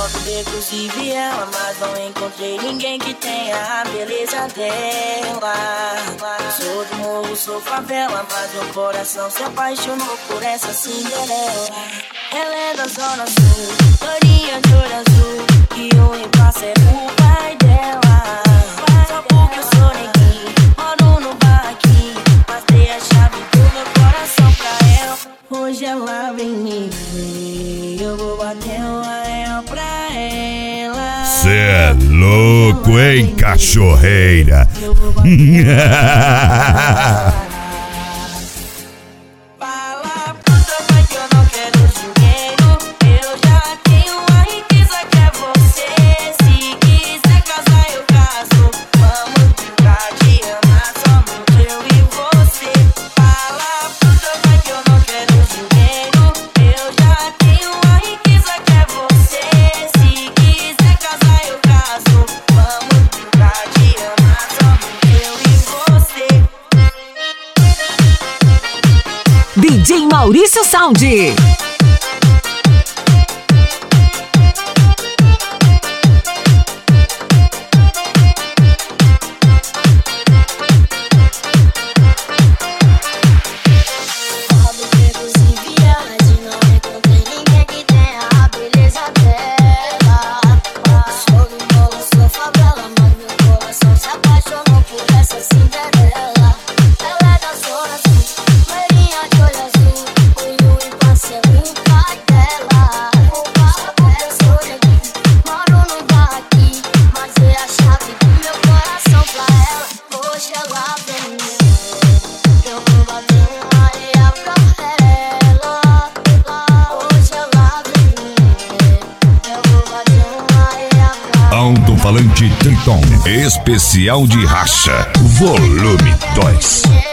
Inclusive ela, mas não encontrei ninguém que tenha a beleza dela. Sou do morro, sou favela, mas meu coração se apaixonou por essa Cinderela. Ela é da zona sul, loirinha de olho azul, e o impasse é o pai dela. Só porque eu sou neguinho, moro no barraquinho, mas dei a chave do meu coração pra ela. Hoje ela vem me ver, eu vou bater um anel pra ela. Cê é louco, hein, cachorreira? Fala puta, mas que eu não quero dinheiro. Eu já tenho a riqueza que é você. Se quiser casar eu caso. Vamos brincar de amar somente eu e você. Fala puta, mas que eu não quero dinheiro. Eu já tenho a riqueza que é você. Se quiser casar eu caso. Vamos brincar de amar somente eu e você. DJ Maurício Sound. Inclusive ela, de não encontrei ninguém que tenha a beleza dela. Sou do morro, sou favela, mas meu coração se apaixonou por essa Cinderela. Ela é da zona sul, loirinha de olho azul, o impasse é o pai dela. Só porque eu sou neguinho, moro no barraquinho, mas dei a chave do meu coração pra ela. Hoje ela vem me ver, eu vou bater uma areia pra ela. Hoje ela vem me ver, eu vou bater uma areia pra ela. Alto-falante Triton, especial de racha, volume 2.